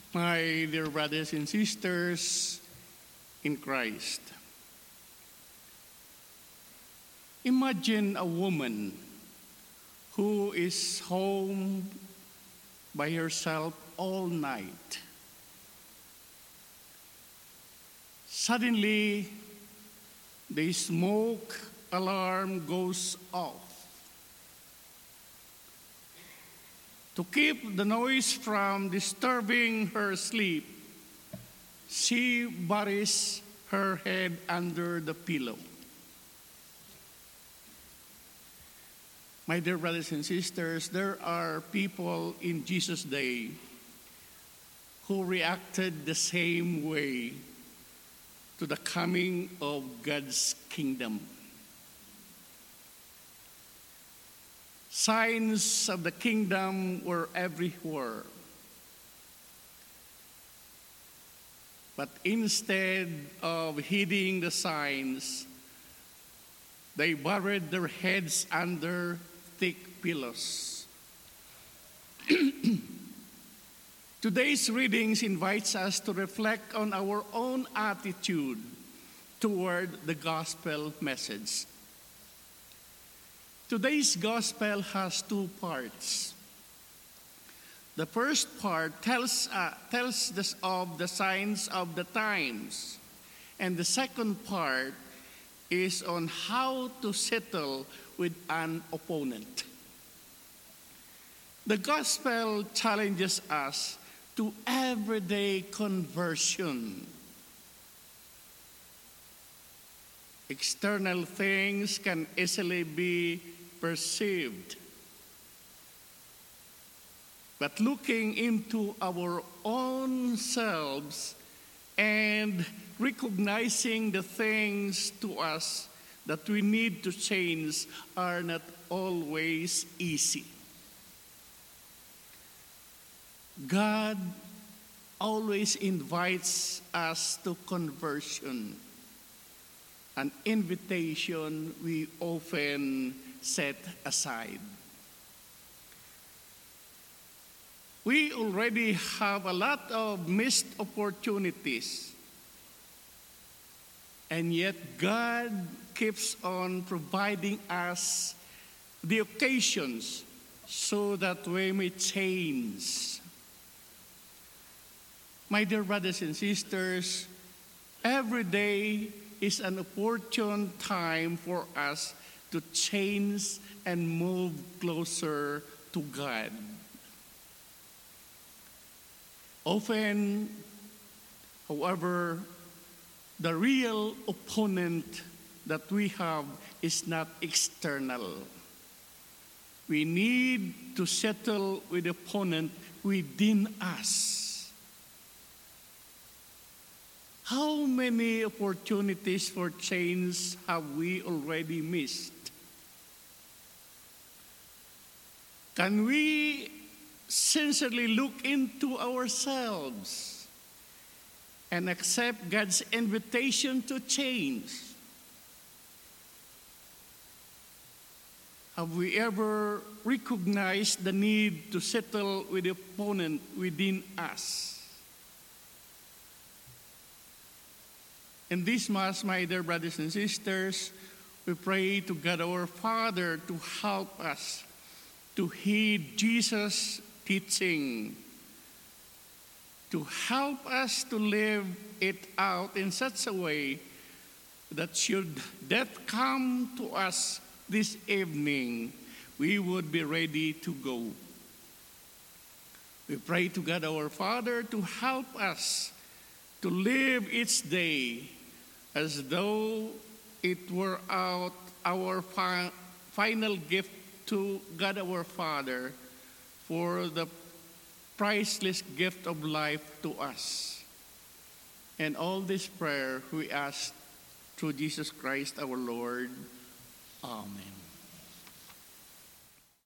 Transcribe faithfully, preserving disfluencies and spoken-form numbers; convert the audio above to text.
My dear brothers and sisters in Christ, imagine a woman who is home by herself all night. Suddenly, the smoke alarm goes off. To keep the noise from disturbing her sleep, she buries her head under the pillow. My dear brothers and sisters, there are people in Jesus' day who reacted the same way to the coming of God's kingdom. Signs of the kingdom were everywhere. But instead of heeding the signs, they buried their heads under thick pillows. Today's readings invites us to reflect on our own attitude toward the gospel message. Today's gospel has two parts. The first part tells, uh, tells us of the signs of the times, and the second part is on how to settle with an opponent. The gospel challenges us to everyday conversion. External things can easily be perceived. But looking into our own selves and recognizing the things to us that we need to change are not always easy. God always invites us to conversion, an invitation we often set aside. We already have a lot of missed opportunities, and yet God keeps on providing us the occasions so that we may change. My dear brothers and sisters, every day is an opportune time for us to change and move closer to God. Often, however, the real opponent that we have is not external. We need to settle with the opponent within us. How many opportunities for change have we already missed? Can we sincerely look into ourselves and accept God's invitation to change? Have we ever recognized the need to settle with the opponent within us? In this Mass, my dear brothers and sisters, we pray to God our Father to help us to heed Jesus' teaching, to help us to live it out in such a way that should death come to us this evening, we would be ready to go. We pray to God our Father to help us to live each day as though it were out our fi- final gift to God our Father for the priceless gift of life to us. And all this prayer we ask through Jesus Christ our Lord. Amen.